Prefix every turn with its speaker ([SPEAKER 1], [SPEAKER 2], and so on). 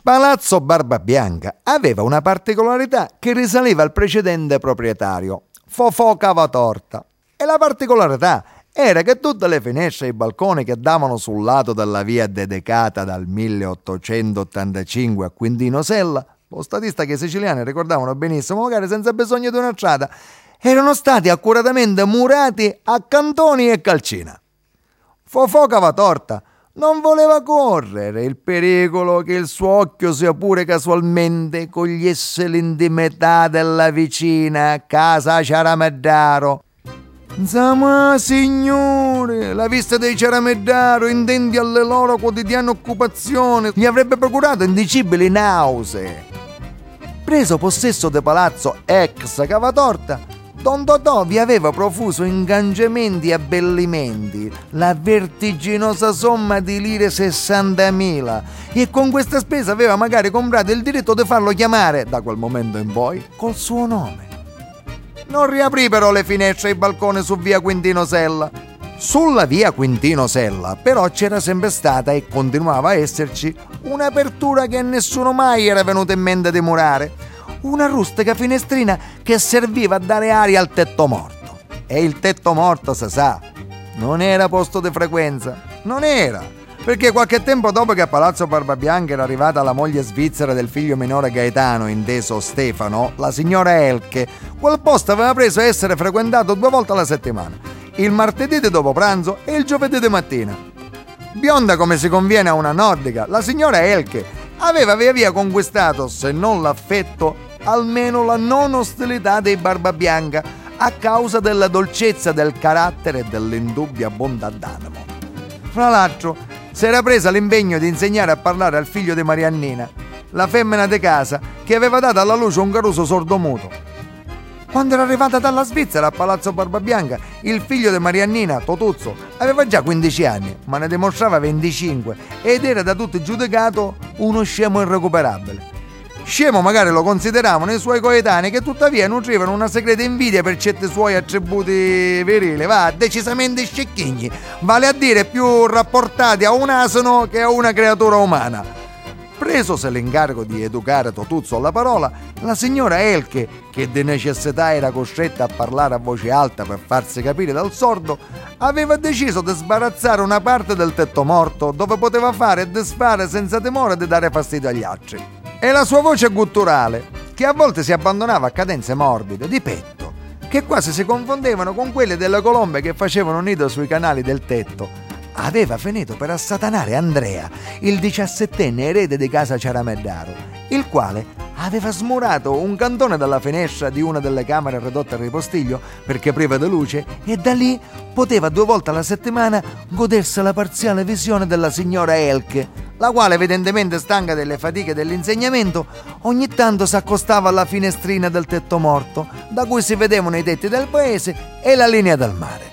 [SPEAKER 1] Palazzo Barbabianca aveva una particolarità che risaliva al precedente proprietario, Fofò Cavatorta. E la particolarità era che tutte le finestre e i balconi che davano sul lato della via dedicata dal 1885 a Quintino Sella, lo statista che i siciliani ricordavano benissimo, magari senza bisogno di una strada, erano stati accuratamente murati a cantoni e calcina. Fofò Cavatorta non voleva correre il pericolo che il suo occhio, sia pure casualmente, cogliesse l'intimità della vicina casa Ciarameddaro. Insomma, signore, la vista dei Ciarameddaro, intenti alle loro quotidiane occupazioni, gli avrebbe procurato indicibili nausee. Preso possesso del palazzo ex Cavatorta, Don Totò vi aveva profuso ingaggiamenti e abbellimenti, la vertiginosa somma di lire 60.000, e con questa spesa aveva magari comprato il diritto di farlo chiamare, da quel momento in poi, col suo nome. Non riaprì però le finestre e i balconi su via Quintino Sella. Sulla via Quintino Sella però c'era sempre stata e continuava a esserci un'apertura che a nessuno mai era venuto in mente di murare. Una rustica finestrina che serviva a dare aria al tetto morto. E il tetto morto, si sa, non era posto di frequenza. Non era, perché qualche tempo dopo che a Palazzo Barbabianca era arrivata la moglie svizzera del figlio minore Gaetano, inteso Stefano, la signora Elke, quel posto aveva preso a essere frequentato 2 volte alla settimana, il martedì di dopo pranzo e il giovedì di mattina. Bionda come si conviene a una nordica, la signora Elke aveva via via conquistato, se non l'affetto, almeno la non ostilità dei Barbabianca, a causa della dolcezza del carattere e dell'indubbia bontà d'animo. Fra l'altro, si era presa l'impegno di insegnare a parlare al figlio di Mariannina, la femmina di casa che aveva dato alla luce un caruso sordomuto. Quando era arrivata dalla Svizzera a Palazzo Barbabianca, il figlio di Mariannina, Totuzzo, aveva già 15 anni, ma ne dimostrava 25 ed era da tutti giudicato uno scemo irrecuperabile. Scemo magari lo consideravano i suoi coetanei, che tuttavia nutrivano una segreta invidia per certi suoi attributi virili, decisamente scecchigni, vale a dire più rapportati a un asino che a una creatura umana. Presose l'incarico di educare Totuzzo alla parola, la signora Elke, che di necessità era costretta a parlare a voce alta per farsi capire dal sordo, aveva deciso di sbarazzare una parte del tetto morto dove poteva fare e disfare senza timore di dare fastidio agli altri. E la sua voce gutturale, che a volte si abbandonava a cadenze morbide, di petto, che quasi si confondevano con quelle delle colombe che facevano nido sui canali del tetto, aveva finito per assatanare Andrea, il 17enne erede di casa Ciarameddaro, il quale aveva smurato un cantone dalla finestra di una delle camere ridotte a ripostiglio perché priva di luce, e da lì poteva 2 volte alla settimana godersi la parziale visione della signora Elke, la quale, evidentemente stanca delle fatiche dell'insegnamento, ogni tanto si accostava alla finestrina del tetto morto, da cui si vedevano i tetti del paese e la linea del mare.